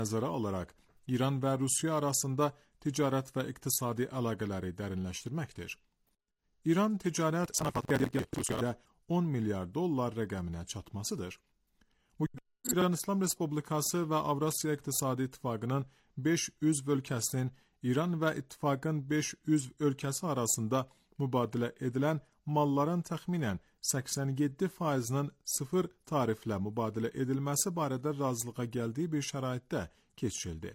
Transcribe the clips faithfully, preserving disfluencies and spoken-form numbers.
nəzərə alaraq İran və Rusiya arasında ticarət və iqtisadi əlaqələri dərinləşdirməkdir. İran ticarət sənayesində Rusiyaya on milyar dollar rəqəminə çatmasıdır. Bu İran İslam Respublikası və Avrasiya İqtisadi İttifaqının beş üzv ölkəsinin İran və İttifaqın beş üzv ölkəsi arasında mübadilə edilən malların təxminən səksən yeddi faizinin sıfır tariflə mübadilə edilməsi barədə razılığa gəldiyi bir şəraitdə keçirildi.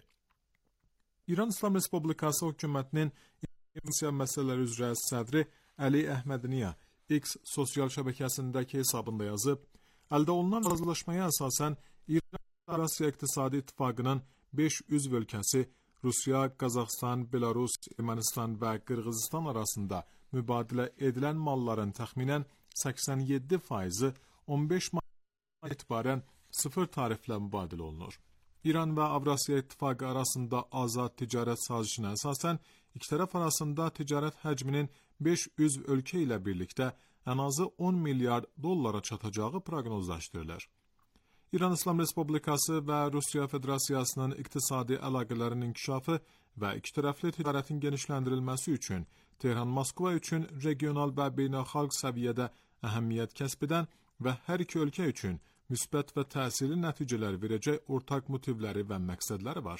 İran İslam Respublikası hökumətinin İqtisadi məsələləri üzrə sədri Əli Əhmədniya X sosial şəbəkəsindəki hesabında yazıb, əldə olunan razılaşmaya əsasən İran-Avrasiya İqtisadi İttifaqının beş üzv ölkəsi Rusiya, Qazaxıstan, Belarus, Ermənistan və Qırğızistan arasında mübadilə edilən malların təxminən səksən yeddi faizi on beş maydan etibarən sıfır tariflə mübadilə olunur. İran və Avrasiya İttifaqı arasında azad ticarət sazişinə əsasən iki tərəf arasında ticarət həcminin beş üzv ölkə ilə birlikdə ən azı on milyar dollara çatacağı proqnozlaşdırılır. İran İslam Respublikası və Rusiya Federasiyasının iqtisadi əlaqələrin inkişafı və iki tərəfli ticarətin genişləndirilməsi üçün Tehran Moskva üçün regional və beynəlxalq səviyyədə əhəmiyyət kəsb edən və hər iki ölkə üçün müsbət və təsirli nəticələr verəcək ortaq motivləri və məqsədləri var.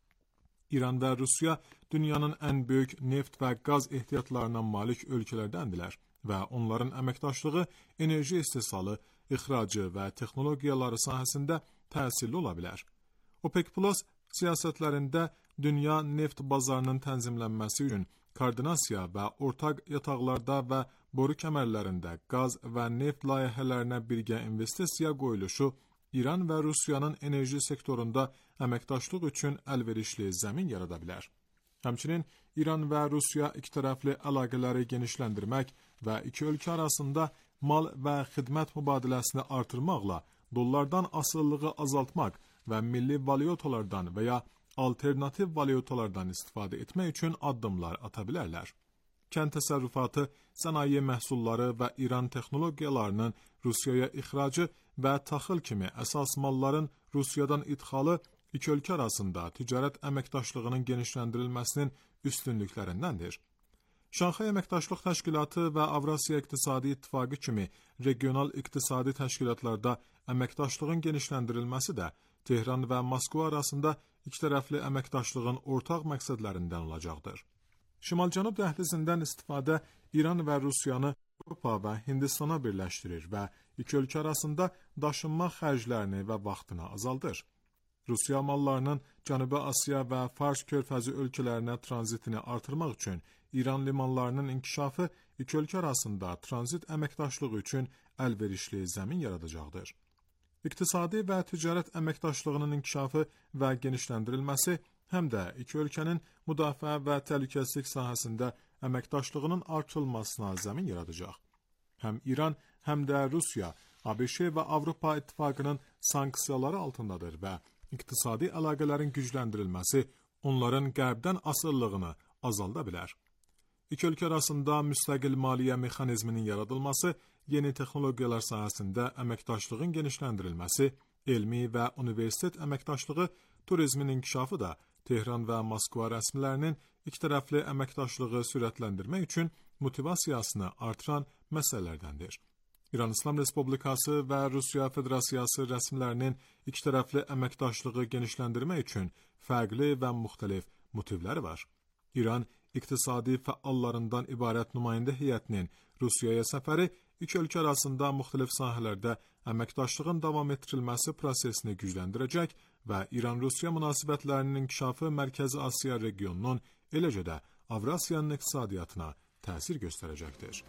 İran və Rusiya dünyanın ən böyük neft və qaz ehtiyatlarına malik ölkələrdəndirlər və onların əməkdaşlığı enerji istehsalı, ixracı və texnologiyaları sahəsində təsirli ola bilər. OPEC Plus siyasətlərində dünya neft bazarının tənzimlənməsi üçün koordinasiya və ortaq yataqlarda və boru kəmərlərində qaz və neft layihələrinə birgə investisiya qoyuluşu İran və Rusiyanın enerji sektorunda əməkdaşlıq üçün əlverişli zəmin yarada bilər. Həmçinin İran və Rusiya ikitərəfli əlaqələri genişləndirmək və iki ölkə arasında mal və xidmət mübadiləsini artırmaqla dollardan asılılığı azaltmaq və milli valyutalardan və ya alternativ valyutalardan istifadə etmək üçün addımlar ata bilərlər. Kənd təsərrüfatı, sənaye məhsulları və İran texnologiyalarının Rusiyaya ixracı və taxıl kimi əsas malların Rusiyadan idxalı iki ölkə arasında ticarət əməkdaşlığının genişləndirilməsinin üstünlüklərindəndir. Şanxay Əməkdaşlıq Təşkilatı və Avrasiya İqtisadi İttifaqı kimi regional iqtisadi təşkilatlarda əməkdaşlığın genişləndirilməsi də Tehran və Moskva arasında ikitərəfli əməkdaşlığın ortaq məqsədlərindən olacaqdır. Şimal-Cənub dəhlizindən istifadə İran və Rusiyanı Avropa və Hindistana birləşdirir və iki ölkə arasında daşınma xərclərini və vaxtını azaldır. Rusiya mallarının Cənubi Asiya və Fars körfəzi ölkələrinə tranzitini artırmaq üçün İran limanlarının inkişafı iki ölkə arasında tranzit əməkdaşlığı üçün əlverişli zəmin yaradacaqdır. İqtisadi və ticarət əməkdaşlığının inkişafı və genişləndirilməsi həm də iki ölkənin müdafiə və təhlükəsizlik sahəsində əməkdaşlığının artırılmasına zəmin yaradacaq. Həm İran, həm də Rusiya, ABŞ və Avropa İttifaqının sanksiyaları altındadır və iqtisadi əlaqələrin gücləndirilməsi onların qərbdən asılılığını azalda bilər. İki ölkə arasında müstəqil maliyyə mexanizminin yaradılması, yeni texnologiyalar sahəsində əməkdaşlığın genişləndirilməsi, elmi və universitet əməkdaşlığı, turizmin inkişafı da Tehran və Moskva rəsmilərinin ikitərəfli əməkdaşlığı sürətləndirmək üçün motivasiyasını artıran məsələlərdəndir. İran İslam Respublikası və Rusiya Federasiyası rəsmilərinin ikitərəfli əməkdaşlığı genişləndirmək üçün fərqli və müxtəlif motivləri var. İran iqtisadi fəallarından ibarət nümayəndə heyətinin Rusiyaya səfəri iki ölkə arasında müxtəlif sahələrdə əməkdaşlığın davam etdirilməsi prosesini gücləndirəcək və İran-Rusiya münasibətlərinin inkişafı Mərkəzi Asiya regionunun, eləcə də Avrasiyanın iqtisadiyyatına təsir göstərəcəkdir.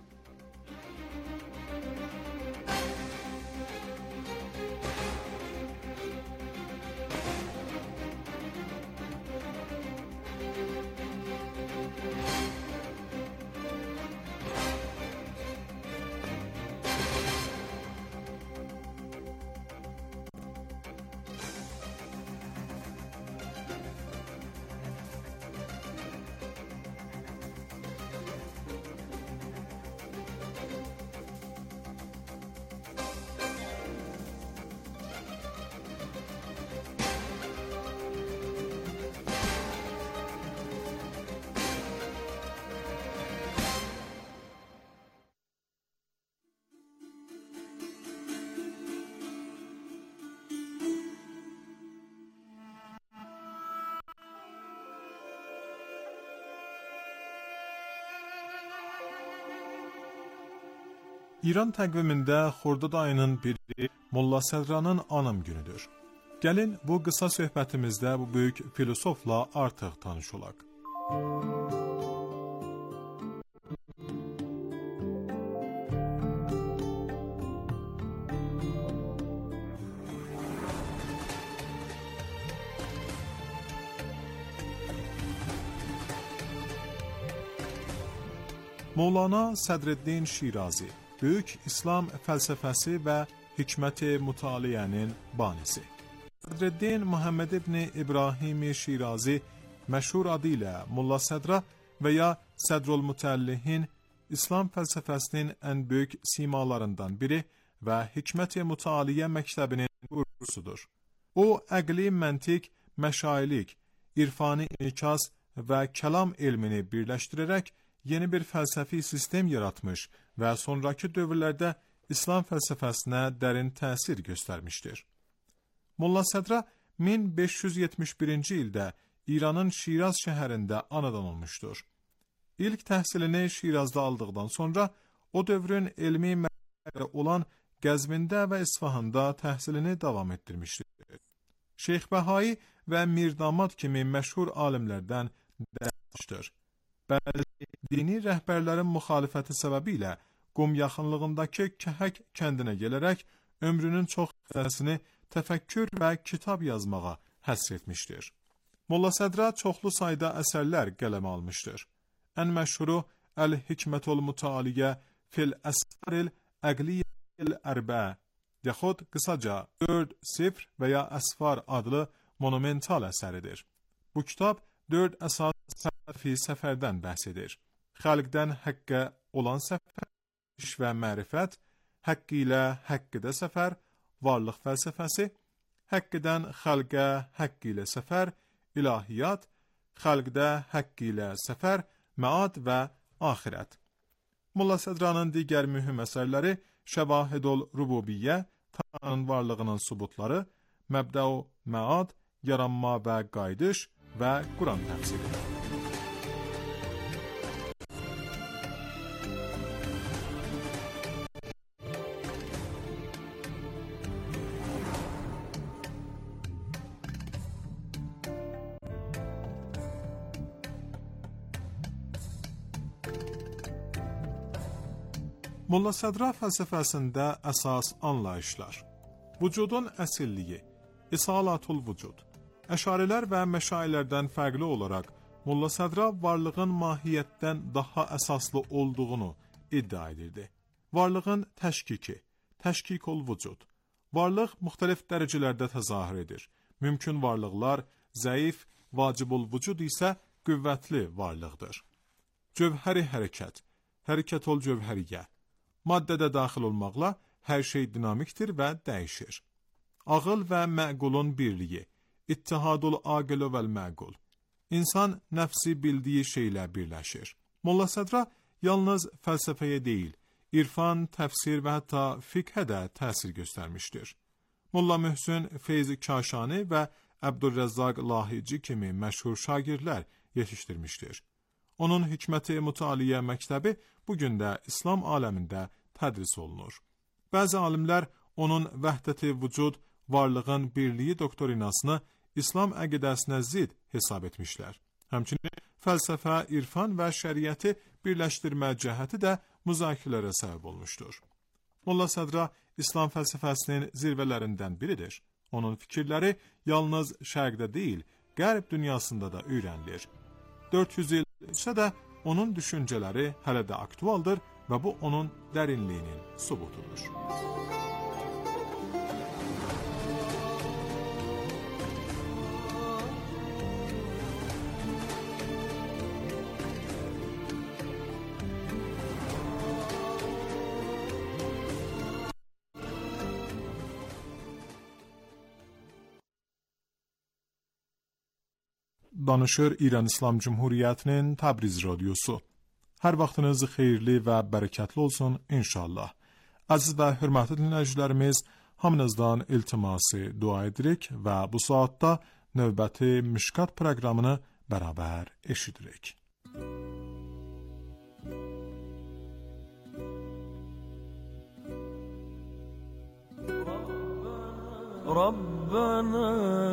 İran təqvimində Xordad ayının biri Molla Sədranın anım günüdür. Gəlin bu qısa söhbətimizdə bu böyük filosofla artıq tanış olaq. Mevlana Sədreddin Şirazi, böyük İslam fəlsəfəsi və hikmət-i mütaliənin banisi. Sədreddin Muhammed ibn İbrahim Şirazi, məşhur adı ilə Molla Sədra və ya Sədrul Mütəllihin, İslam fəlsəfəsinin ən böyük simalarından biri və hikmət-i mütaliə məktəbinin qurucusudur. O, əqli, məntiq, məşailik, irfani inikas və kəlam elmini birləşdirərək yeni bir fəlsəfi sistem yaratmış və sonraki dövrlərdə İslam fəlsəfəsinə dərin təsir göstərmişdir. Molla Sədra min beş yüz yetmiş birinci ildə İranın Şiraz şəhərində anadan olmuşdur. İlk təhsilini Şirazda aldıqdan sonra o dövrün elmi mərkəzləri olan Qəzvində və İsfahanda təhsilini davam etdirmişdir. Şeyx Bəhai və Mirdamad kimi məşhur alimlərdən dərs almışdır. Bəzi dini rəhbərlərin müxalifəti səbəbilə Qum yaxınlığındakı Kəhək kəndinə gələrək ömrünün çox hissəsini təfəkkür və kitab yazmağa həsr etmişdir. Molla Sədra çoxlu sayda əsərlər qələmə almışdır. Ən məşhuru Əl-Hikmətul Mütaliyə fil Əsfaril Əqliyyəl Ərbə yaxud qısaca dörd sifr və ya Əsfar adlı monumental əsəridir. Bu kitab dörd əsas fəlsəfi səfərdən bəhs edir. Xalqdən həqqə olan səfər, iş və mərifət, həqq ilə həqqidə səfər, varlıq fəlsəfəsi, həqqidən xalqə həqq ilə səfər, ilahiyyat, xalqdə həqq ilə səfər, məad və axirət. Molla Sədranın digər mühüm əsərləri Şəvahidul Rububiyyə, Tanrının varlığının subutları, Məbdə-u Məad, Yaranma və Qayıdış və Quran təfsiri. Molla Sədra fəlsəfəsində əsas anlayışlar: vücudun əsilliyi, İsalatul vücud. Əşarilər və məşaillərdən fərqli olaraq Molla Sədra varlığın mahiyyətdən daha əsaslı olduğunu iddia edirdi. Varlığın təşkiki, təşkikul vücud. Varlıq müxtəlif dərəcələrdə təzahür edir. Mümkün varlıqlar zəif, vacibul vücud isə qüvvətli varlıqdır. Cövhəri hərəkət, hərəkətul cövhəriyyə. Maddədə daxil olmaqla hər şey dinamikdir və dəyişir. Ağıl və məqulun birliyi, ittihadul aqil vəl məqul. İnsan nəfsi bildiyi şeylə birləşir. Molla Sədra yalnız fəlsəfəyə deyil, irfan, təfsir və hətta fiqhə də təsir göstərmişdir. Molla Möhsün Feyz Kaşani və Əbdülrəzzaq Lahici kimi məşhur şagirdlər yetişdirmişdir. Onun hikmət-i mütaliə məktəbi bugün də İslam aləmində tədris olunur. Bəzi alimlər onun vəhdəti vücud, varlığın birliyi doktrinasını İslam əqidəsinə zid hesab etmişlər. Həmçinin fəlsəfə, irfan və şəriəti birləşdirmə cəhəti də müzakirələrə səbəb olmuşdur. Molla Sədra İslam fəlsəfəsinin zirvələrindən biridir. Onun fikirləri yalnız şərqdə deyil, qərb dünyasında da öyrənilir. dörd yüz il isə də onun düşüncələri hələ də aktualdır və bu onun dərinliyinin sübutudur. Danışır İran İslam Cumhuriyyətinin Təbriz radiosu. Hər vaxtınız xeyirli və bərəkətli olsun inşallah. Əziz və hörmətli dinləyicilərimiz, hamınızdan iltiması dua edirik və bu saatda növbəti Mişkat proqramını bərabər eşidirik. ربنا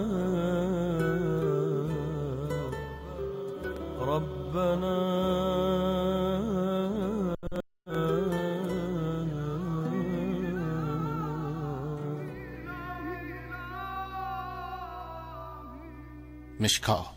ربنا مشکا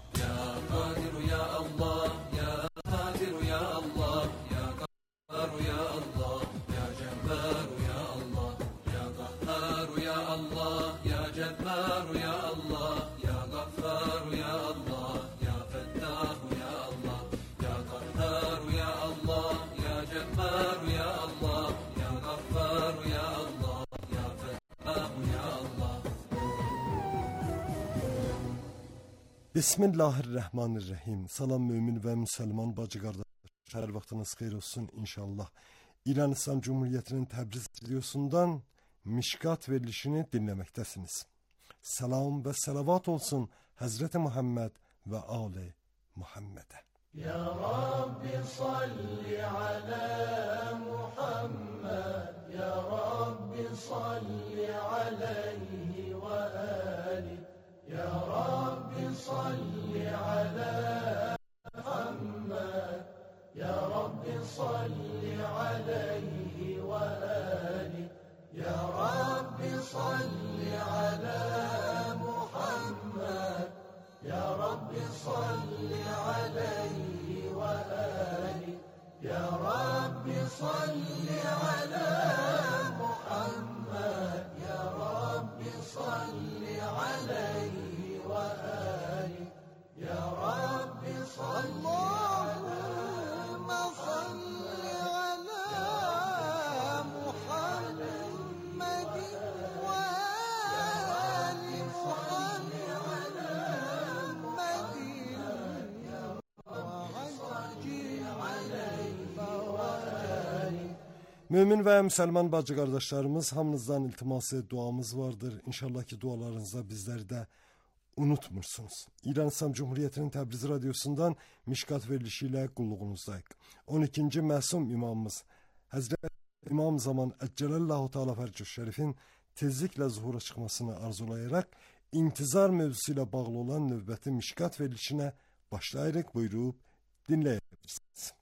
Bismillahirrahmanirrahim. Salam mümin və müsəlman bacı qardaşlar. Hər vaxtınız xeyir olsun inşallah. İran İslam Cumhuriyeti'nin Təbriz stüdyosundan Mişkat verilişini dinləməkdəsiniz. Salam və salavat olsun Həzreti Muhammed və Ali Muhammed'e. Ya Rabbi salli ala Muhammed, Ya Rabbi salli aleyhi ve ali. Ya Rabbi salli ala Muhammed, Ya Rabbi salli aleyhi ve ali. Ya Rabbi salli ala Muhammed, Ya Rabbi salli aleyhi ve ali. Ya Rabbi salli ala Muhammed, Ya Rabbi salli aleyhi ve ali. Ya Rabbi salli Allahümme salli ala Muhammedin ve ali Muhammed ve acil aleyhi ve ali. Mümin və müsəlman bacı qardaşlarımız, hamınızdan iltiması duamız vardır. İnşallah ki dualarınızda bizləri də unutmursunuz. İran İslam Cumhuriyeti'nin Təbriz radyosundan Mişkat verilişi ilə qulluğunuzdayıq. on ikinci məsum imamımız Həzrət İmam Zaman Əccələllahu Teala Fərcüh Şərifin tezliklə zuhura çıxmasını arzulayaraq intizar mövzusu ilə bağlı olan növbəti Mişkat verilişinə başlayarıq. Buyurub dinləyebilirsiniz.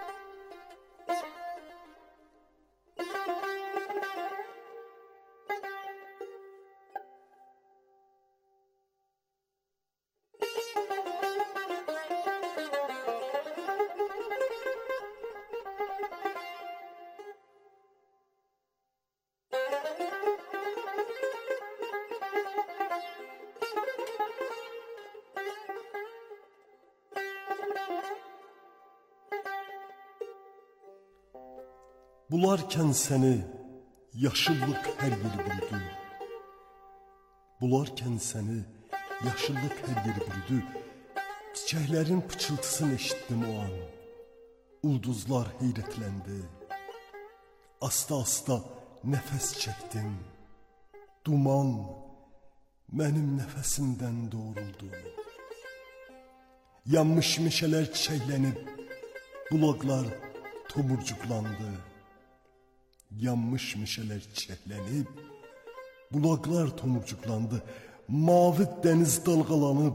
Bularkən səni yaşıllıq hər yeri bürüdü. Bularkən səni yaşıllıq hər yeri bürüdü. Çiçəklərin pıçıltısını eşitdim o an. Ulduzlar heyrətləndi. Asta-asta nəfəs çəkdim. Duman mənim nəfəsimdən doğruldu. Yanmış meşələr çiçəklənib, bulaqlar tomurcuqlandı. Yanmış meşələr çiçəklənib, bulaqlar tomurcuqlandı. Mavi dəniz dalğalanıb,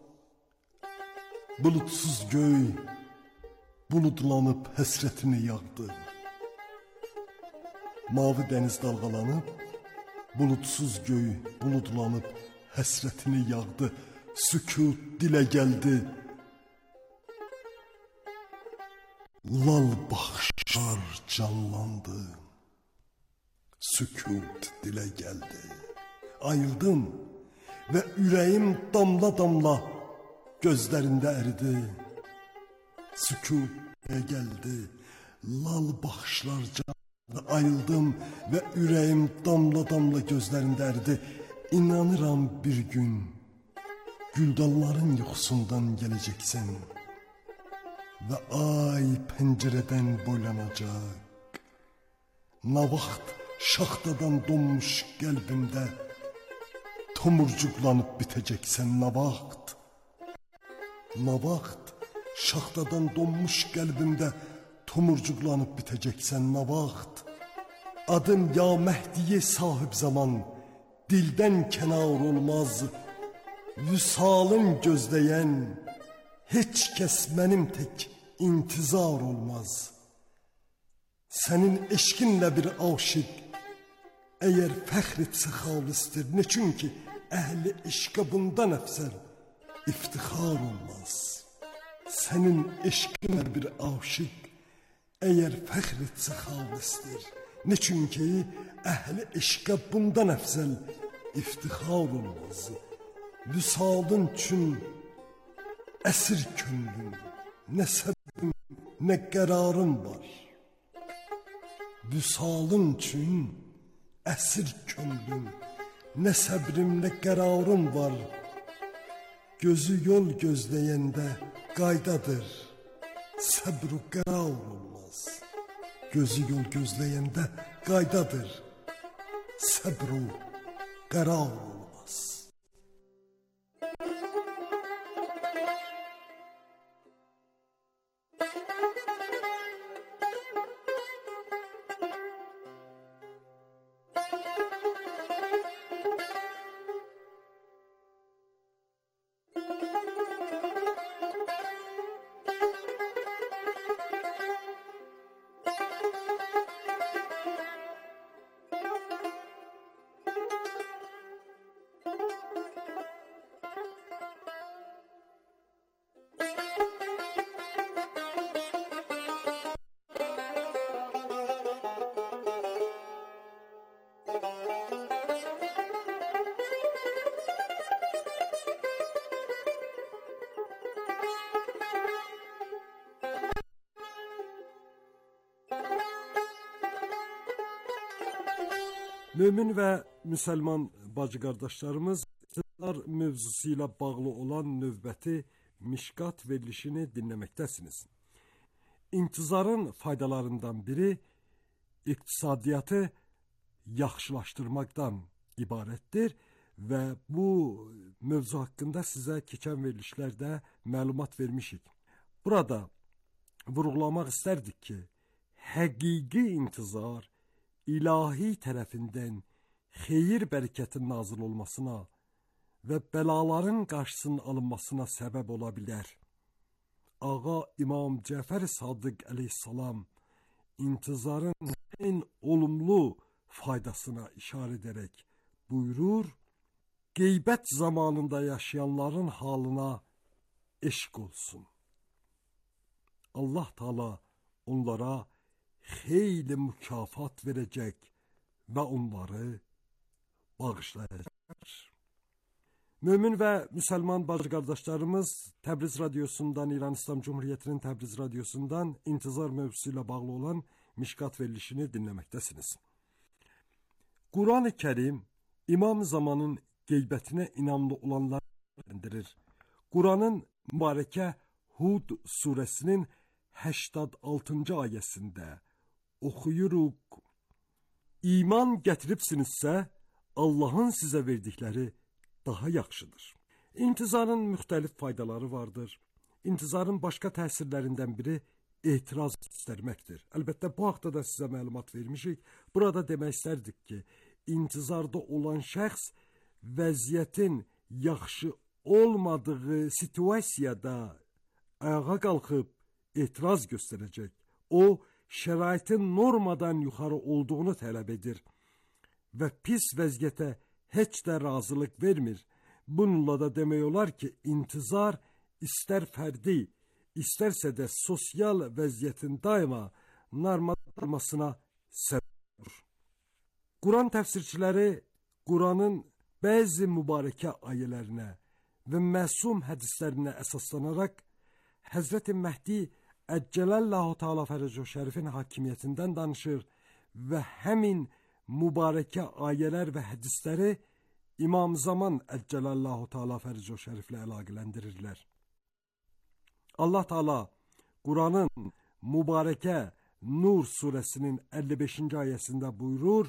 bulutsuz göy buludlanıb həsrətini yağdı. Mavi dəniz dalğalanıb, bulutsuz göy buludlanıb həsrətini yağdı. Sükut dilə gəldi. Lal baxışlar canlandı. Sükut dilə gəldi. Ayıldım və ürəyim damla damla gözlərində əridi. Sükut dilə gəldi. Lal baxışlar canlandı. Ayıldım və ürəyim damla damla gözlərində əridi. İnanıram bir gün güldanların yuxusundan gələcəksən və ay pəncərədən boylanacaq. Nə vaxt şaxtadan donmuş qəlbimdə tomurcuqlanıb bitəcəksən, nə vaxt? Nə vaxt şaxtadan donmuş qəlbimdə tomurcuqlanıb bitəcəksən, nə vaxt? Adım ya Məhdiyə sahib zaman, dildən kənar olmaz. Vüsalın gözləyən heç kəs mənim tək intizar olmaz. Sənin eşqinlə bir aşiq əgər fəxr etsə xalisdir. Ne çünki əhli eşqə bundan əfsər iftixar olmaz. Sənin eşqinlə bir aşiq əgər fəxr etsə xalisdir. Ne çünki əhli eşqə bundan əfsəl iftixar olmaz. Vüsalın üçün əsir könlüm, nə səbrim, nə qərarım var. Vüsalın üçün əsir könlüm, nə səbrim, nə qərarım var. Gözü yol gözləyəndə qaydadır, səbr-u qərar olmaz. Gözü yol gözləyəndə qaydadır, səbr-u qərar olmaz. Mömin və müsəlman bacı qardaşlarımız intizar mövzusu ilə bağlı olan növbəti Mişkat verilişini dinləməkdəsiniz. İntizarın faydalarından biri iqtisadiyyatı yaxşılaşdırmaqdan ibarətdir və bu mövzu haqqında sizə keçən verilişlərdə məlumat vermişik. Burada vurğulamaq istərdik ki, həqiqi intizar ilahi tərəfindən xeyir bərəkətin nazil olmasına və bəlaların qarşısının alınmasına səbəb ola bilər. Ağa İmam Cəfər Sadıq əleyhissalam intizarın ən olumlu faydasına işarə edərək buyurur, qeybət zamanında yaşayanların halına eşq olsun. Allah Teala onlara xeyli mükafat verəcək və onları bağışlayacaq. Mömin və müsəlman bacı qardaşlarımız Təbriz radiosundan, İran İslam Cumhuriyyətinin Təbriz radiosundan intizar mövzusu ilə bağlı olan Mişkat verilişini dinləməkdəsiniz. Quran-ı Kərim İmam Zamanın qeybətinə inanlı olanları bildirir. Quranın mübarəkə Hud surəsinin səksən altıncı ayəsində oxuyuruq. İman gətiribsinizsə, Allahın sizə verdikləri daha yaxşıdır. İntizarın müxtəlif faydaları vardır. İntizarın başqa təsirlərindən biri etiraz göstərməkdir. Əlbəttə, bu haqda da sizə məlumat vermişik. Burada demək istərdik ki, intizarda olan şəxs vəziyyətin yaxşı olmadığı situasiyada ayağa qalxıb etiraz göstərəcək. O, şəraitin normadan yuxarı olduğunu tələb edir və pis vəziyyətə heç də razılıq vermir. Bununla da demək olar ki, intizar istər fərdi, istərsə də sosial vəziyyətin daima normal olmasına səbəb olur. Quran təfsirçiləri Quranın bəzi mübarəkə ayələrinə və məsum hədislərinə əsaslanaraq Həzrəti Məhdi Əccələllahu Teala Fərəc-ü Şərifin hakimiyyətindən danışır və həmin mübarəkə ayələr və hədisləri İmam Zaman Əccələllahu Teala Fərəc-ü Şəriflə əlaqələndirirlər. Allah Teala Quranın mübarəkə Nur surəsinin əlli beşinci ayəsində buyurur,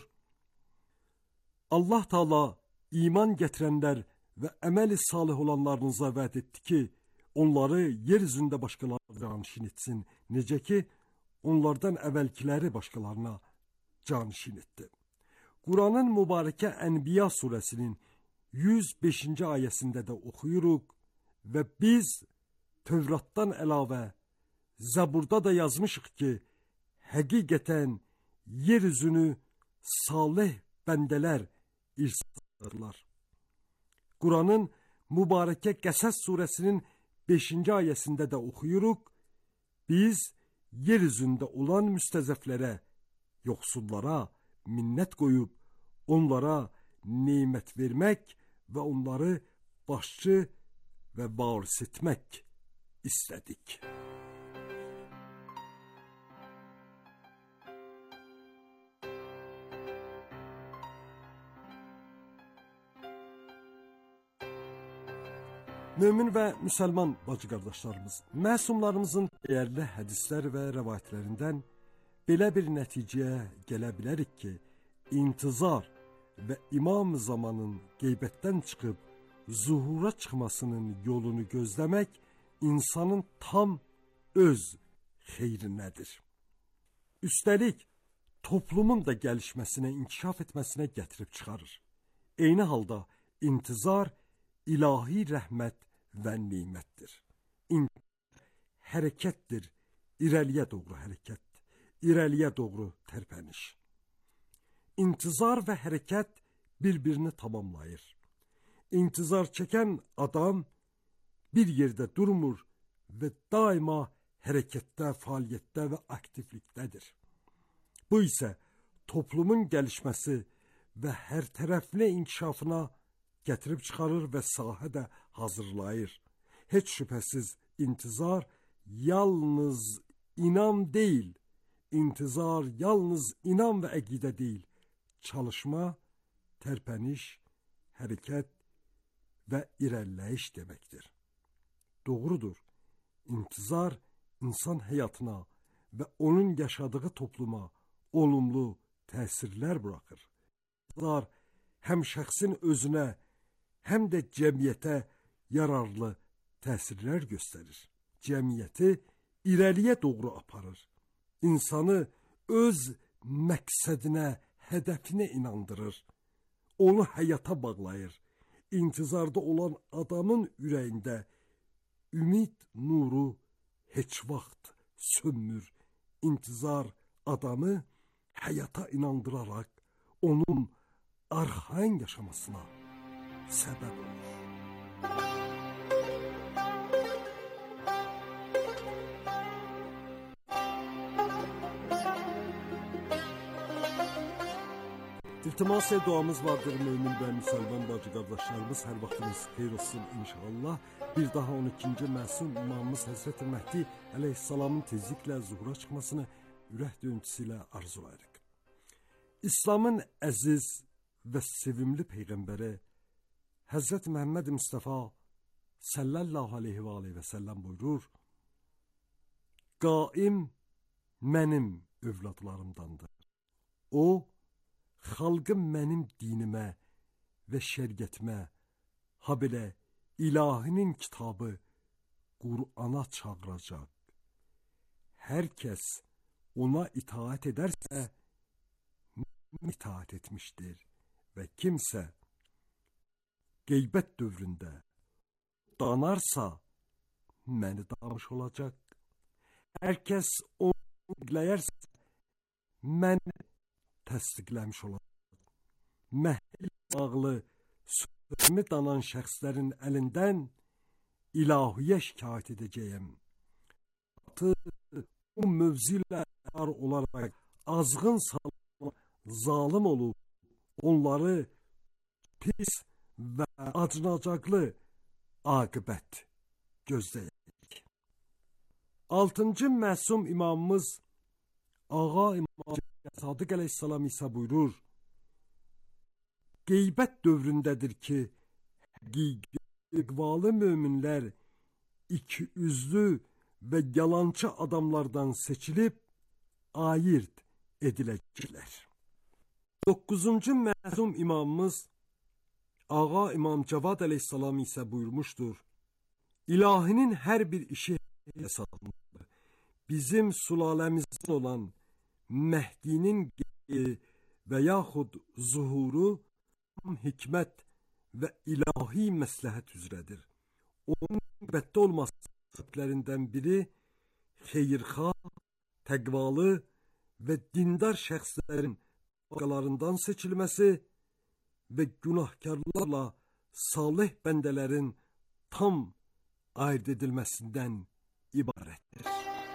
Allah Teala iman gətirənlər və əməli salih olanlarınıza vəd etdi ki, onları yer üzündə başqalarına canişin etsin, necə ki, onlardan əvvəlkiləri başqalarına canişin etdi. Quranın mübarəkə Ənbiya surəsinin yüz beşinci ayəsində də oxuyuruq və biz Tövratdan əlavə Zəburda da yazmışıq ki, həqiqətən yer üzünü salih bəndələr irsədirlər. Quranın mübarəkə Qəsəs surəsinin beşinci ayəsində də oxuyuruq, biz yer üzündə olan müstəzəflərə, yoxsullara minnət qoyub, onlara nemət vermək və onları başçı və varis etmək istədik. Mömin və müsəlman bacı qardaşlarımız, məsumlarımızın dəyərli hədislər və rəvayətlərindən belə bir nəticəyə gələ bilərik ki, intizar və imam zamanın qeybətdən çıxıb zuhura çıxmasının yolunu gözləmək insanın tam öz xeyrinədir. Üstəlik, toplumun da gəlişməsinə, inkişaf etməsinə gətirib çıxarır. Eyni halda intizar ilahi rəhmət və nimətdir. Hərəkətdir, irəliyə doğru hərəkət, irəliyə doğru tərpəniş. İntizar və hərəkət bir-birini tamamlayır. İntizar çəkən adam bir yerdə durmur və daima hərəkətdə, fəaliyyətdə və aktivlikdədir. Bu isə toplumun gəlişməsi və hər tərəfli inkişafına gətirib çıxarır və sahə də hazırlayır. Heç şübhəsiz intizar yalnız inam deyil, intizar yalnız inam və əqidə deyil, çalışma, tərpəniş, hərəkət və irəliləyiş deməkdir. Doğrudur, intizar insan həyatına və onun yaşadığı topluma olumlu təsirlər buraxır. İntizar həm şəxsin özünə, həm də cəmiyyətə yararlı təsirlər göstərir. Cəmiyyəti irəliyə doğru aparır. İnsanı öz məqsədinə, hədəfinə inandırır. Onu həyata bağlayır. İntizarda olan adamın ürəyində ümid nuru heç vaxt sönmür. İntizar adamı həyata inandıraraq onun arxayın yaşamasına səbəb olur. İltimas duamız vardır mümin və müsəlman bacı qardaşlarımız. Hər vaxtınız xeyir olsun inşallah. Bir daha on ikinci məsum imamımız Həzrəti Məhdi əleyhissalamın tezliklə zuhura çıxmasını ürək döyüntüsü ilə arzulayırıq. İslamın əziz və sevimli peyğəmbəri Həzrət Məhəmməd Mustafa sallallahu aleyhi və aleyhi və səlləm buyurur: Qaim mənim övladlarımdandır. O, xalqım mənim dinimə və şəriətimə, ha belə ilahinin kitabı Qur'ana çağıracaq. Hər kəs ona itaat edərsə, itaat etmişdir və kimsə qeybət dövründə danarsa, məni danmış olacaq. Hər kəs onu təsdiqləyərsə, məni təsdiqləmiş olacaq. Məhəl bağlı sözümü danan şəxslərin əlindən ilahiyə şikayət edəcəyəm. Bu mövzilə olaraq azğın salma, zalim olub, onları pis və acınacaqlı aqibət gözləyək. Altıncı məsum imamımız Ağa İmam Sadiq əleyhissalam isə buyurur: Qeybət dövründədir ki, iqvalı möminlər iki üzlü və yalançı adamlardan seçilib ayırt ediləcəklər. Doqquzuncu məsum imamımız Ağa İmam Cavad əleyhissalam isə buyurmuşdur: İlahinin hər bir işi hesabındadır. Bizim sülaləmizdən olan Məhdinin qeyri və yaxud zuhuru hikmət və ilahi məsləhət üzrədir. Onun qüvvətli olması səbəblərindən biri xeyirxah, təqvalı və dindar şəxslərin tabaqalarından seçilməsi və günahkarlarla salih bəndələrin tam ayırt edilməsindən ibarətdir.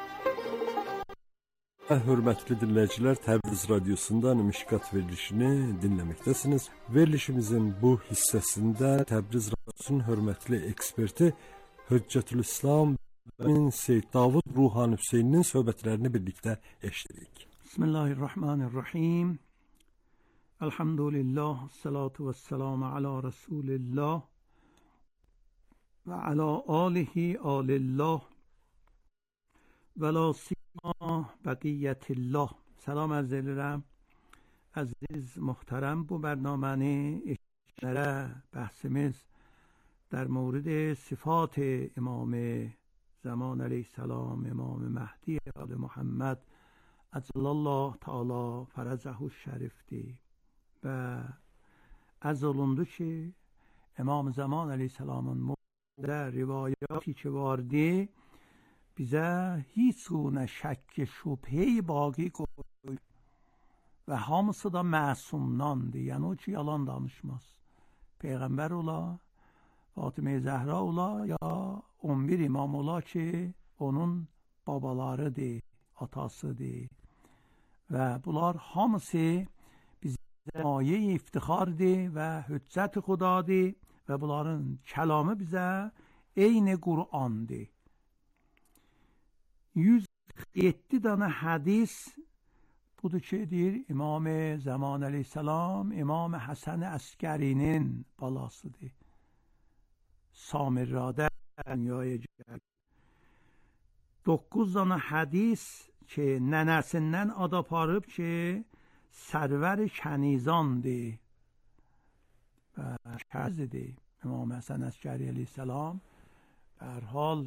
Hörmətli dinləyicilər, Təbriz Radiosundan Mişkat verilişini dinləməkdəsiniz. Verilişimizin bu hissəsində Təbriz Radiosunun hörmətli eksperti Hüccətülislam bin Seyyid Davud Ruhani Hüseyninin söhbətlərini birlikdə eşitdik. Bismillahirrahmanirrahim. Elhamdülillah, salatu ve selamu ala Resulillah ve ala alihi alillah ve la sima beqiyetillah. Selam arz edirəm. Əziz, muhterem, bu برنامه işlere بحثimiz در مورد صفات امام زمان علیه السلام، امام مهدی آل محمد عجل الله تعالی فرجه الشریفdir. Və az olundu ki İmam Zaman Aleyhisselamın mübarək rivayəti ki vardı bizə heç gونه şəkk şübhə baqi qoyur və hamısı da məsumdandır. Yəni o ki yalan danışmaz. Peyğəmbər ola, Fatimə Zəhra ola ya on bir imam ola ki onun babalarıdır, atasıdır. Və bunlar hamısı maye iftixardır və hüccət xudadır və bunların kəlamı bizə eyni Qur'andır. yüz yeddi dənə hədis budur ki, deyir İmam Zaman Aleyhisselam İmam Həsən Əskərinin balasıdır. Samirradə dünyaya gəlir. doqquz dənə hədis ki, nənəsindən ad aparıb ki, Sərvər Kənizandır və kəzidir. İmam Həsən Əskəri Aleyhisselam hər hal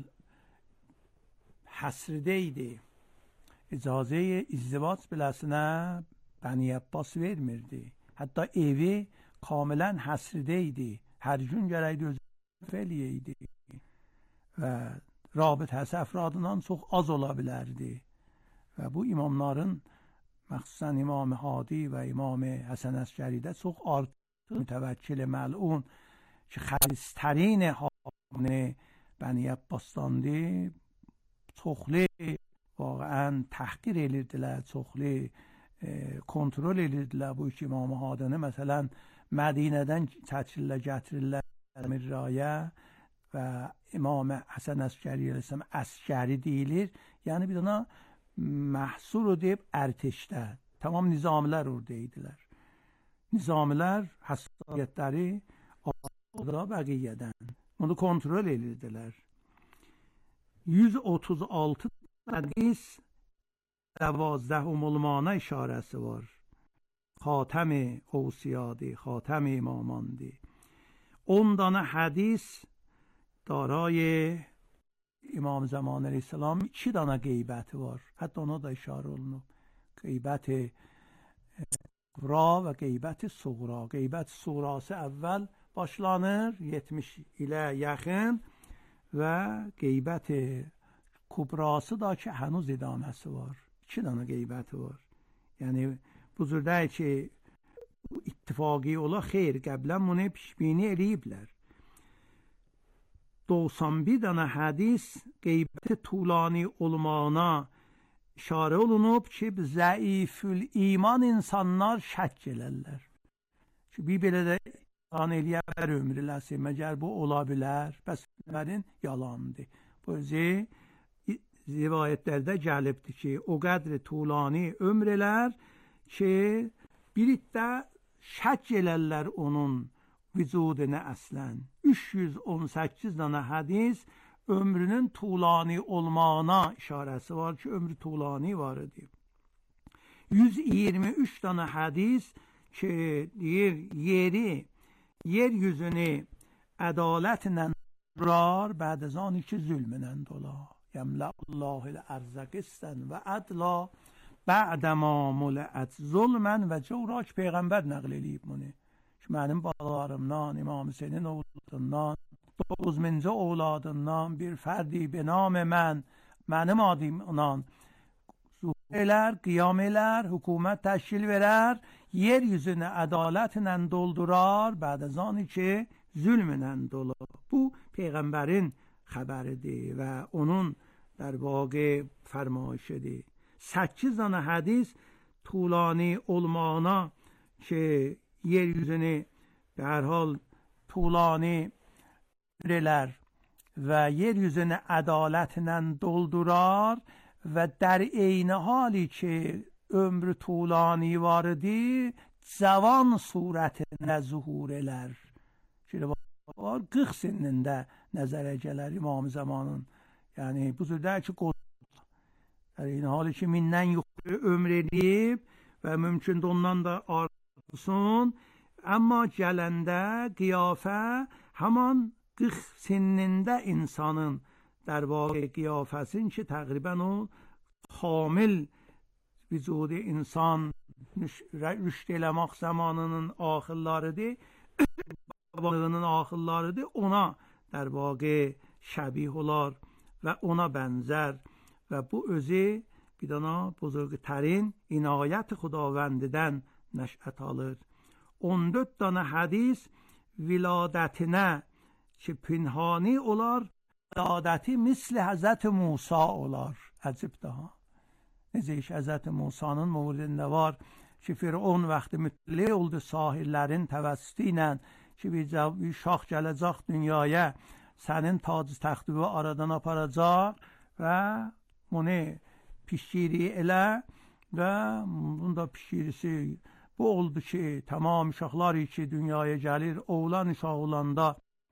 həsridə idi. İcazə izdivac biləsinə Bəni Abbas vermirdi. Hətta evi kamilən həsridə idi. Hər gün gərəkdi özü feliyəydi və rabitəsi əfradından çox az ola bilərdi. Və bu imamların məxsusən İmam Hadi və İmam Həsən Əskəridə çox artıq mütəvəkkil məlun ki, xəlistərin hamini Bəni Abbasdandır, çoxlu واقعا تحقیر edirdilər, çoxlu e, kontrol edirdilər bu iki İmam Hadini. Məsələn, Mədinədən çəkirlər, gətirirlər Mirraya və İmam Həsən Əskəri Əskəri deyilir. Yəni bir dana məhsur edib ərteşdə. Tamam nizamilər orada idilər. Nizamilər həssasiyyətləri orada bəqiyyədən. Onu kontrol edirdilər. yüz otuz altı hədis دوازده ملمانه işarəsi var. Xatəm Ovsiyadır, Xatəm İmamandır. on dana hədis darای İmam Zaman Aleyhisselam iki dana qeybəti var. Hətta ona da işarə olunub. Qeybət kubra və qeybət suğra. Qeybət suğrası əvvəl başlanır yetmiş ilə yaxın və qeybət kubrası da ki hənuz idaməsi var. İki dana qeybəti var. Yəni bu cürdədir ki ittifaqi ola xeyr qəblən bunu pişbini eləyiblər. doxsan bir dana hədis qeybəti tulani olmağına işarə olunub ki zəifül iman insanlar şək elərlər. Ki bir belə də iman eləyər ömrüləsi məgər bu ola bilər? Bəs mərin yalandır. Bu özü rivayətlərdə gəlibdir ki o qədri tulani ömr elər ki bir iddə şək elərlər onun vücuduna əslən. üç yüz on səkkiz dana hədis ömrünün tulani olmağına işarəsi var ki ömrü tulani var idi. yüz iyirmi üç dana hədis ki deyir yeri yeryüzünü ədalətlə durar bəd az an ki zülmlə dolar. Yəmləllahu l-ərzə qistən və ədla بعدما ملعت ظلمن و جورا ki peyğəmbər nəql eləyib bunu. Ki mənim balalarımdan, İmam Hüseynin oğullarından, dokuz minci oğladından bir fərdi be nam mən, mənim adımla zuhur elər, qiyam elər, hökumət təşkil verər, yeryüzünü ədalətlə doldurar, bəd az ani ki zülmlə dolu. Bu peyğəmbərin xəbəridir və onun در واقع فرمایشیdir. sekiz tane hadis طولانی olmağına ki yeryüzünü به هر حال طولانی reler ve yeryüzünü adaletlə doldurar ve در eyni hali ki ömrü طولانی var idi cavan surətində zuhur elər. Şimdi var qırx sinində nəzərə gələr İmam Zamanın. Yani bu sözler ki yani in hali ki mindən yuxarı ömr edib və mümkün də ondan da artsın. Amma gələndə qiyafə haman qırx sinində insanın در واقع qiyafəsin ki təqribən o kamil vücudu insan rüşd eləmək zamanının axırlarıdır. Babalığının axırlarıdır. Ona در واقع şəbih olar و ona benzer و bu özü bir dana buzurgترین inayet خداونددن نشأت alır. on dörd tane hadis viladetine ki pinhani olar, viladeti misli Hazreti Musa olar. Acib daha. Necə iş Hazreti Musa'nın mövridində var ki Firavun vaxtı müttəli oldu sahirlərin təvəssütü ilə ki bir şax gələcək dünyaya sənin tac təxtini aradan aparacaq və bunu pişiri elə və bunda pişirisi bu oldu ki tamam uşaqlar ki dünyaya gəlir oğlan uşaq olanda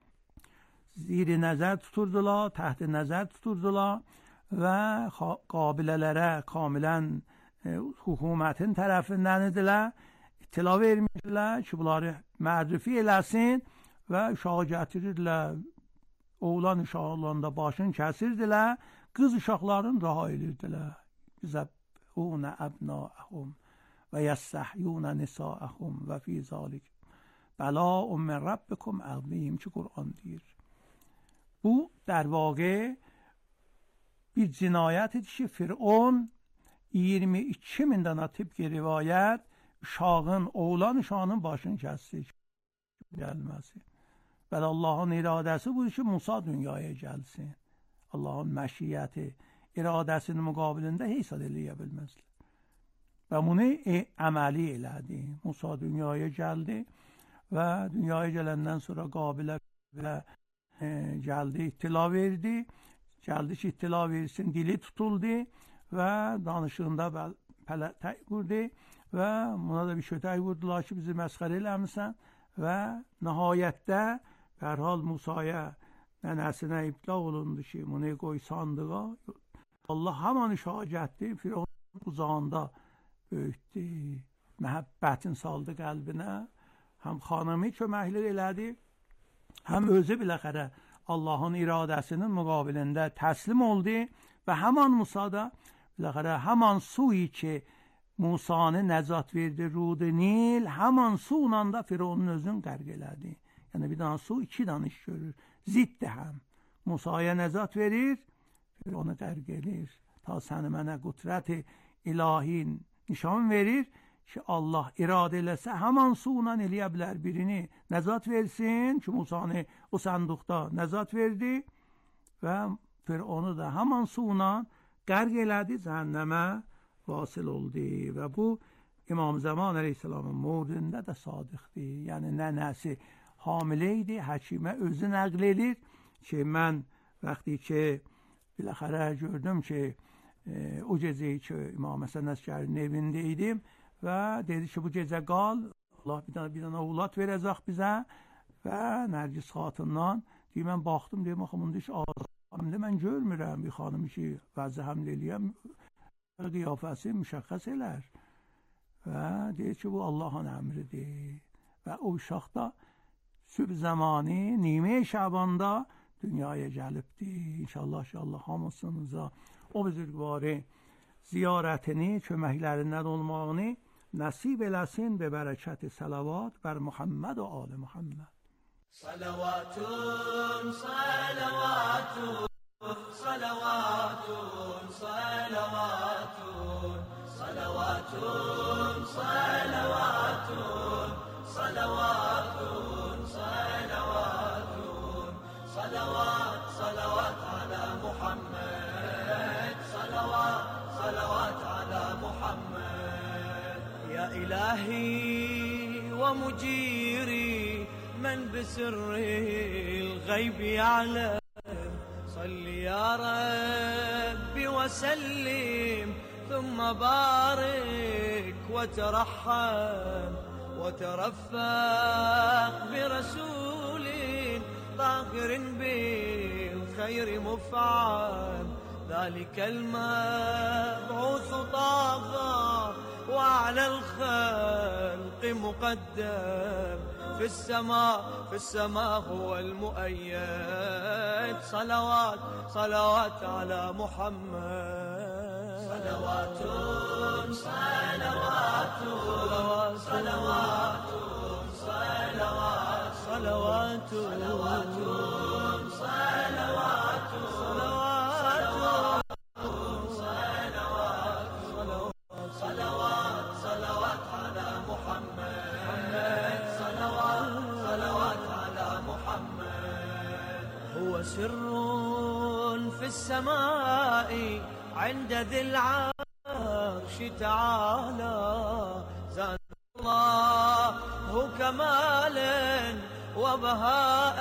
ziri nəzər tuturdular, təhti nəzər tuturdular və qabilələrə kamilən e, hökumətin tərəfindən idilər, itila vermişlər ki bunları mərrifi eləsin və uşağı gətirirlər. Oğlan uşağı olanda başını kəsirdilər, qız uşaqların raha edirdilər. Yüzəbbunə əbnaəhum və yəssəhyunə nisa'əhum və fi zalik bəlaun min rabbikum əzim ki Qur'an deyir. Bu در واقع bir cinayətidir ki Firavun iyirmi iki min dana tibki rivayət uşağın, oğlan uşağının başını kəsdi gəlməsi. Bəli Allahın iradəsi budur ki Musa dünyaya gəlsin. Allahın məşiyyəti, iradəsinin müqabilində heç sad eləyə bilməzlər. Və bunu e, əməli elədi. Musa dünyaya gəldi və dünyaya gələndən sonra Qabilə və e, gəldi, ittila verdi. Gəldi ki ittila versin, dili tutuldu və danışığında pələtək vurdu və buna da bir şötək vurdular ki bizi məsxərə eləmirsən və nəhayətdə hər hal Musaya nənəsinə ibtila olundu ki bunu qoy sandığa. Allah haman uşağı getdi, Firavunun qucağında böyütdü, məhəbbətin saldı qəlbinə, həm xanımı köməklər elədi, həm özü biləxərə Allahın iradəsinin müqabilində təslim oldu və həman Musa da biləxərə həman suyu ki Musanı nəcat verdi Rud Nil, həman suyla da Firavunun özünü qərq elədi. Yəni bir dana su iki dana iş görür. Ziddir həm. Musaya nəcat verir, Firavunu qərq edir. Ta səni mənə qüdrət-i ilahi nişan verir ki Allah iradə eləsə həman suyla eləyə bilər birini nəcat versin ki Musanı o sandıqda nəcat verdi və Firavunu da həman suyla qərq elədi, cəhənnəmə vasil oldu və bu İmam Zaman əleyhissalamın mövridində də sadiqdir. Yəni nənəsi hamilə idi, həkimə özü nəql edir ki mən vəxti ki biləxərə gördüm ki e, o gecəyi ki İmam Həsən Əskərinin evində idim və dedi ki bu gecə qal, Allah bir dana, bir dana ovlad verəcək bizə və Nərgis xatından deyim, mən baxdım, deyim, axı ki azamda mən görmürəm bir xanım ki vəzə həml eləyəm, qiyafəsi müşəxəs elər və deyir ki bu Allahın əmridir və o uşaq da sübh zamanı Nimə Şəbanda dünyaya gəlibdir. İnşallah inşallah hamısınıza o büzürgvarı ziyaretini, çöməklərinin olmağını nasip eləsin به برکت صلوات بر محمد و آل محمد. صلوات صلوات صلوات صلوات صلوات صلوات صلوات صلوات صلوات صلوات على محمد صلوات صلوات على محمد. يا إلهي ومجيري من بسر الغيب يعلم، صل يا ربي وسلم ثم بارك وترحم وترفق برسول طاهر بالخير مفعم، ذلك المبعوث طه وعلى الخلق مقدم، في السماء في السماء هو المؤيد. صلوات صلوات على محمد. صلوات صلوات صلوات صلوات صلوات صلوات صلوات سر في السماء عند ذي العرش تعالى، زاد الله كمالا وبهاء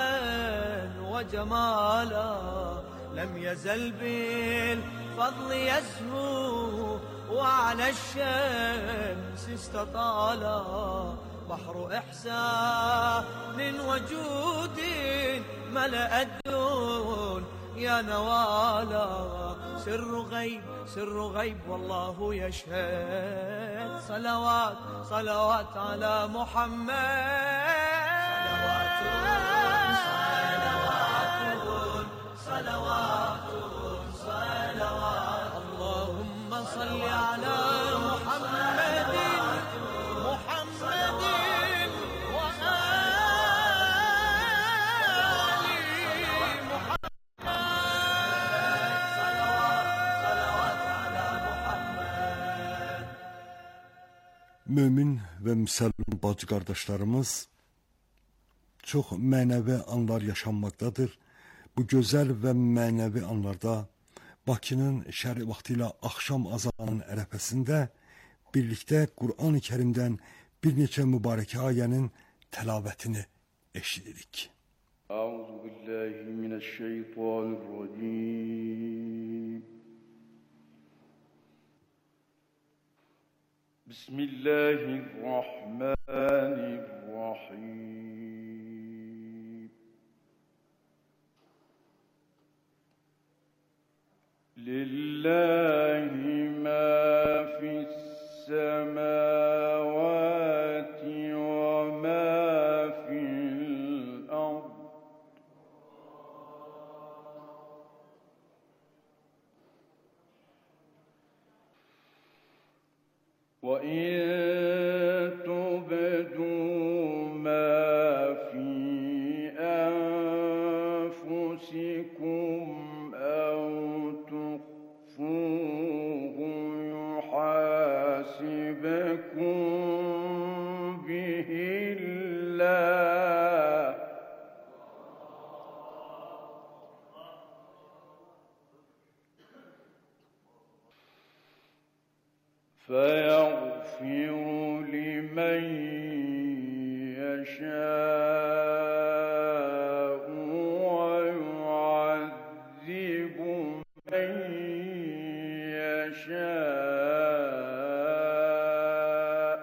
وجمالا، لم يزل بالفضل يزهو وعلى الشمس استطالا، بحر إحسان وجود ملأ الدون يا نوالا، سر غيب سر غيب والله يشهد. صلوات صلوات على محمد. صلوات صلوات صلوات اللهم صل على محمد محمد Mömin və müsəlman bacı qardaşlarımız, çox mənəvi anlar yaşanmaqdadır. Bu gözəl və mənəvi anlarda Bakının şəri vaxtı ilə axşam azanının ərəfəsində birlikdə Qur'an-ı Kərimdən bir neçə mübarəkə ayənin təlavətini eşidirik. Euzu billahi mineşşeytanirracim. Bismillahirrahmanirrahim. Lillahi ma fis semavati ve ma fil ard. وَإِن تُبْدُوا مَا فِي أَنفُسِكُمْ أَوْ تُخْفُوهُ يُحَاسِبْكُم بِهِ اللَّهُ فيغفر لمن يشاء ويعذب من يشاء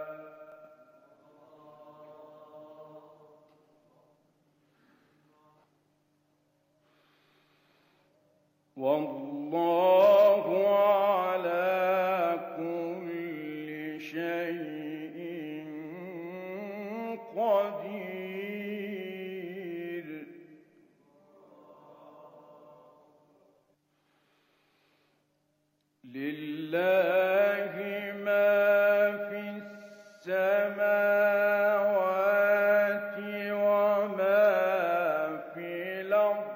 والله على كل شيء قدير. لله ما في السماوات وما في الأرض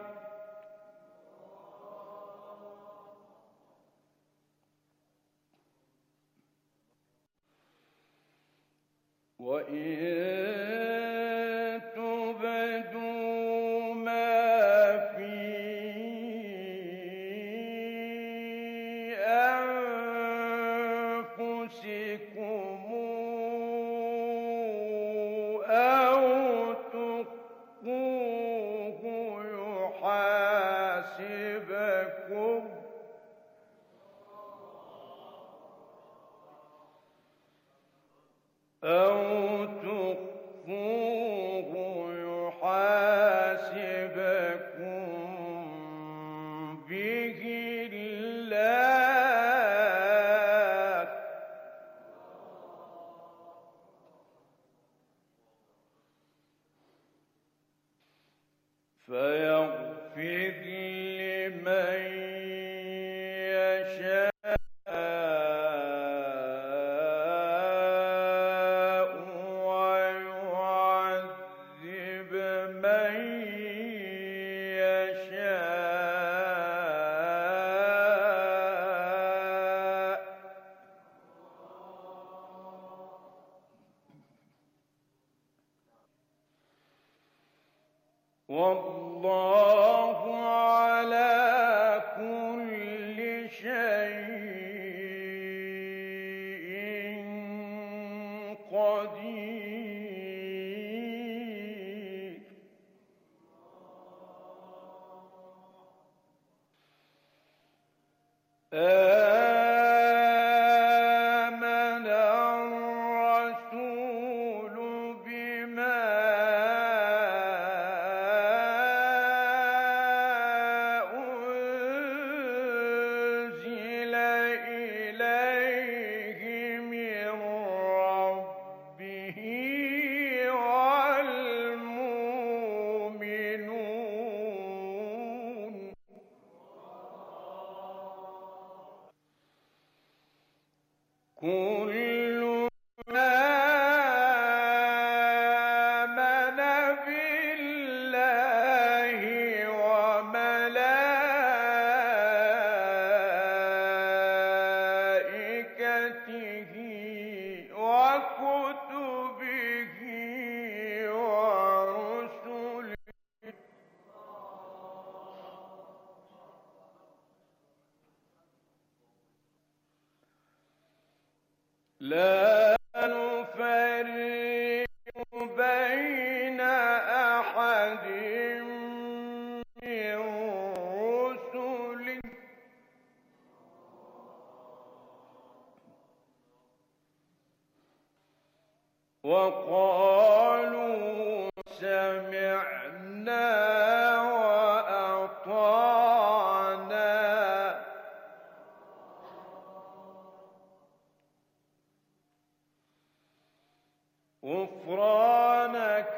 وإن تبدوا ما في أنفسكم أو تخفوه يحاسبكم أو تخفوه يحاسبكم به الله فيغفر لمن يشاء ويعذب من يشاء والله على كل شيء قدير آمن الرسول بما أنزل إليه من ربه والمؤمنون كل آمن بالله وملائكته وكتبه ورسله لا نفرق بين أحد من رسله وقالوا سمعنا وأطعنا غفرانك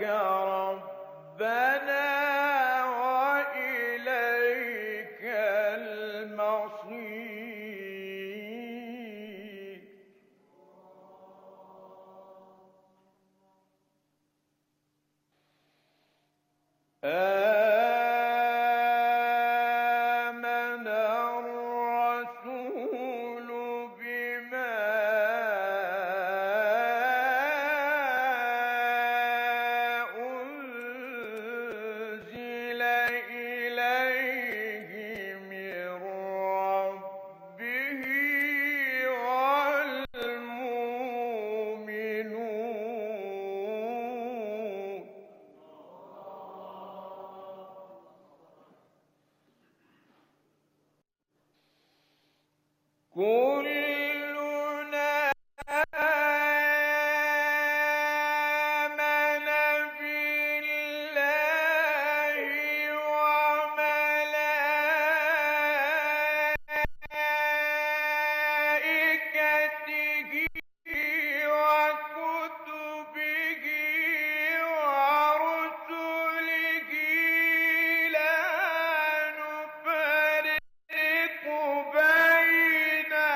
ربنا وإليك المصير آمن الرسول بما أنزل إليه من ربه والمؤمنون كلنا آمن بالله وملائكته وكتبه ورسله لا نفرق بين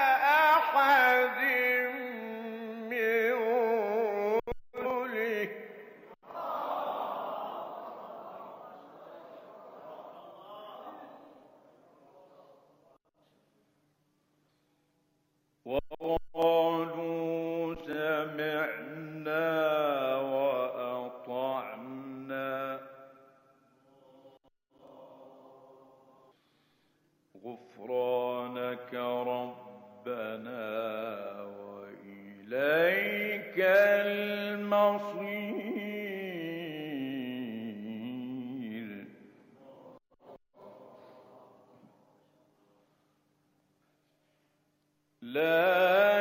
لا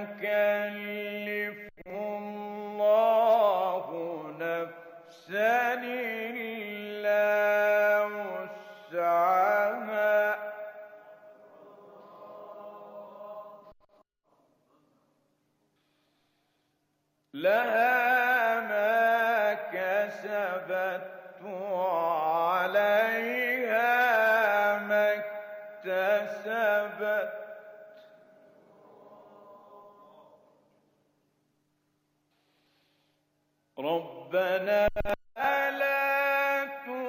يكلف الله نفسا إلا وسعها لها ما كسبت وعليها ما اكتسبت ربنا لا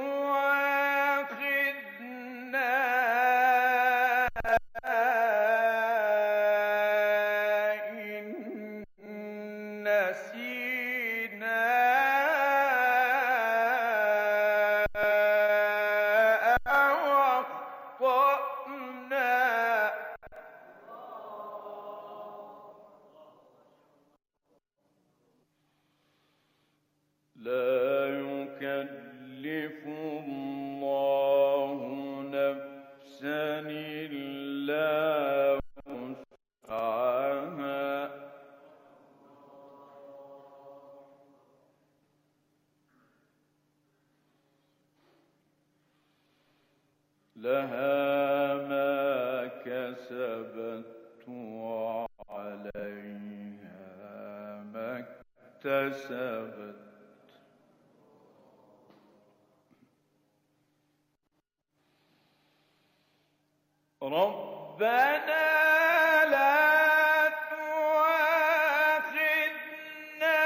تؤاخذنا إن نسينا أو أخطأنا لا يكلف الله نفسا إلا وسعها لها ما كسبت وعليها ما اكتسبت ربنا لا تؤاخذنا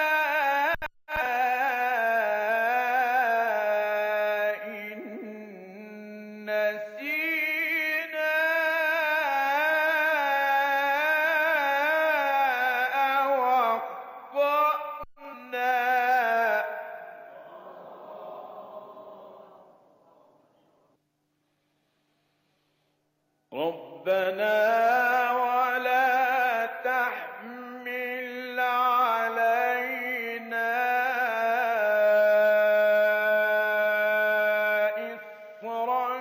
إن نسينا أو أخطأنا ربنا ولا تحمل علينا إصرا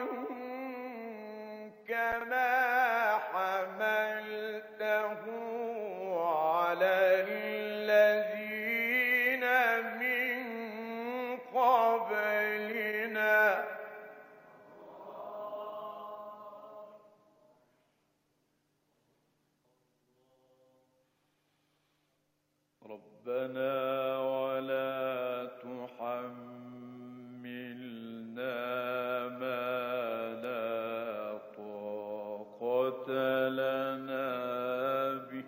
كما حملته على الذين من قبلنا ربنا ولا تحملنا ما لا طاقة لنا به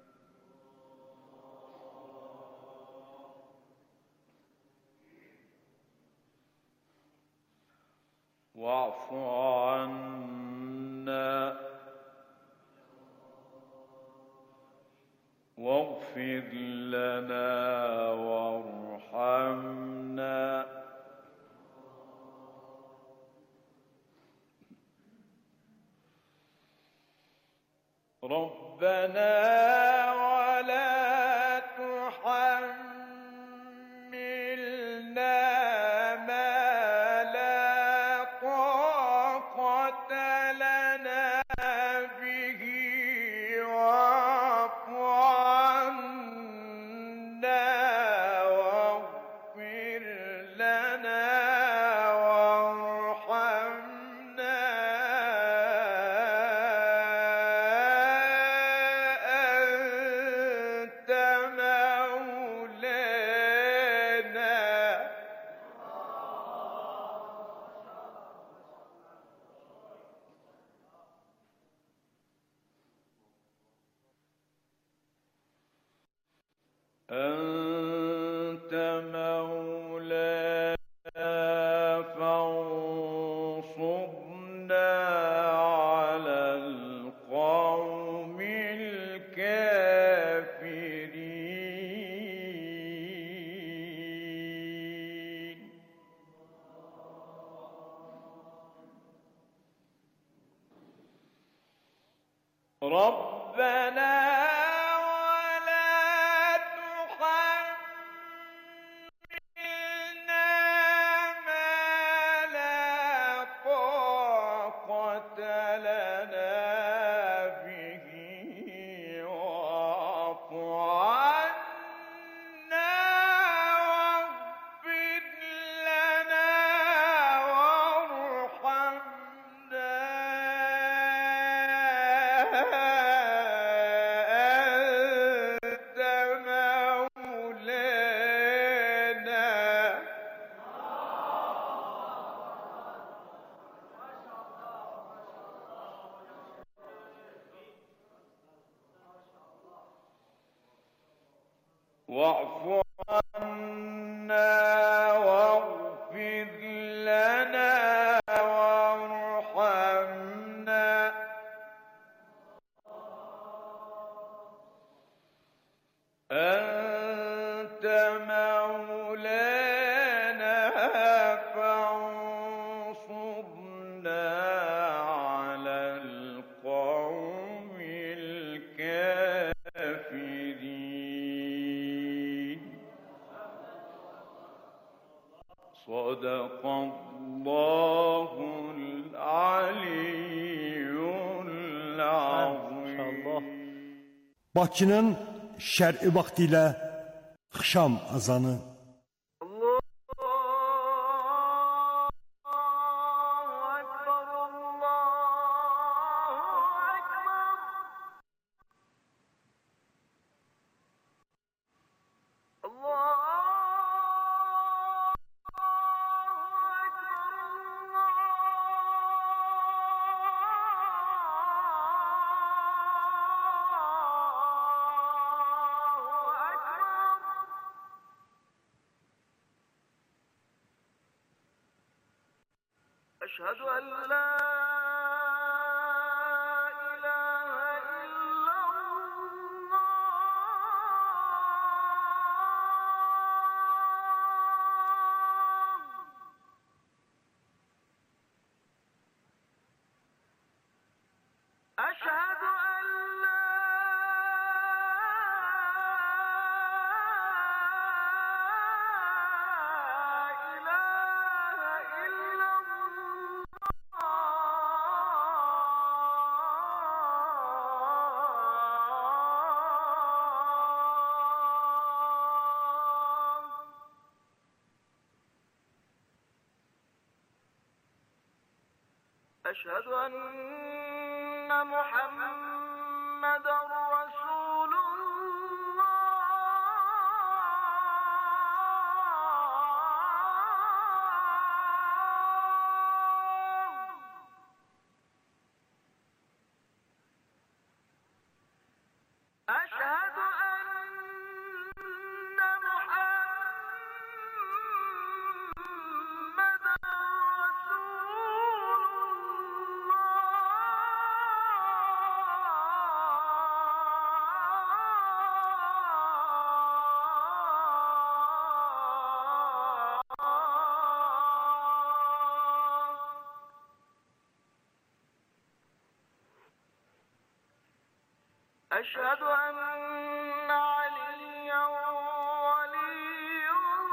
واعف عنا واغفر لنا وارحمنا ربنا ولا تحملنا ما لا طاقة لنا به واعف عنا واغفر لنا وارحمنا أنت مولانا أنت مولانا فانصرنا على القوم الكافرين ربنا ولا تحملنا ما لا طاقة لنا به أنت مولانا واعف عنا واغفر لنا وارحمنا أنت مولانا فانصرنا على القوم الكافرين صدق الله العلي العظيم. Bakının şərqi vaxtı ilə xışam azanı. أشهد أن لا إله إلا الله أشهد أن لا أشهد أن محمدا رسول الله أشهد أن محمدا أشهد أن عليا ولي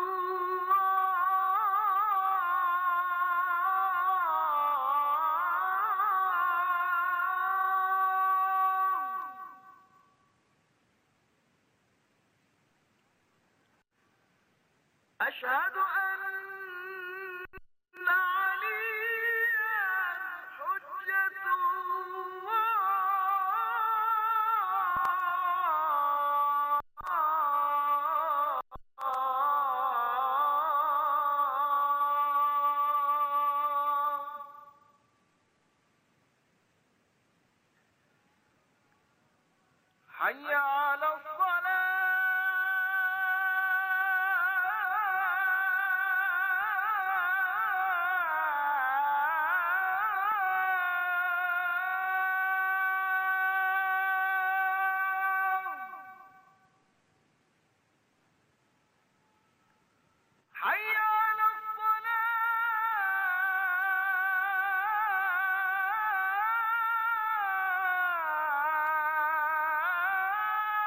الله أشهد أن عليا حجة حي على الصلاة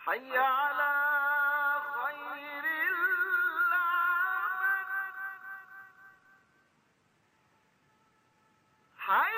حي على خير العمل حي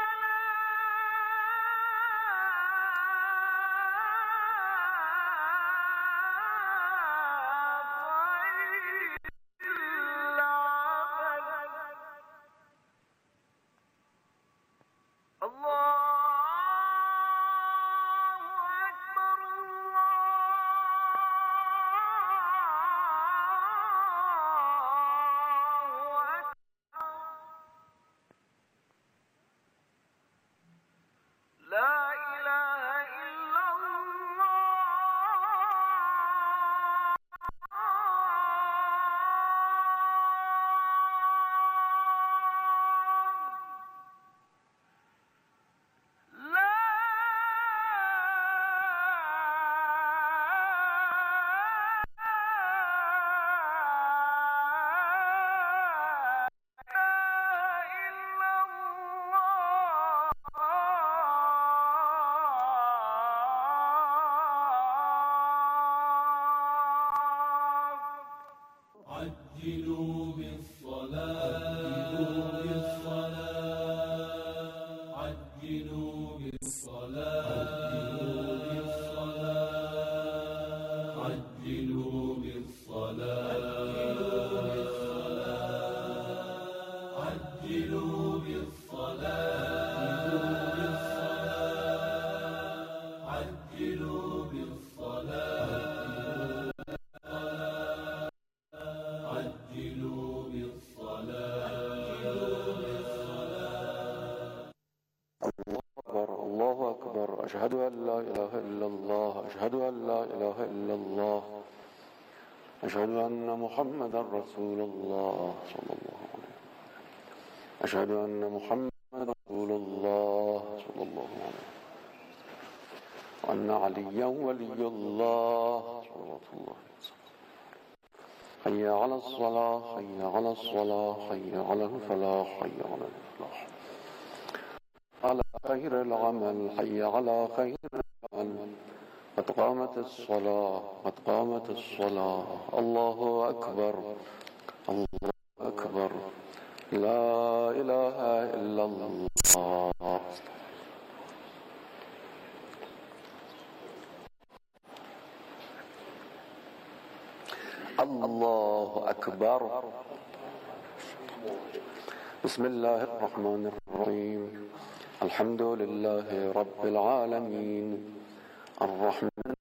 عجلوا بالصلاة عجلوا بالصلاة عجلوا بالصلاة عجلوا بالصلاة عجلوا بالصلاة عجلوا بالصلاة الله أكبر أشهد أن لا إله إلا الله أشهد أن لا إله إلا الله أشهد أن محمدا رسول الله صلى الله عليه وسلم أشهد أن محمدا رسول الله صلى الله عليه وسلم وأن عليا ولي الله صلى الله عليه وسلم حي على الصلاة حي على الصلاة حي على الفلاح حي على الفلاح على خير العمل حي على خير العمل قد قامت الصلاة قد قامت الصلاة الله أكبر الله أكبر لا إله إلا الله الله أكبر بسم الله الرحمن الرحيم الحمد لله رب العالمين الرحمن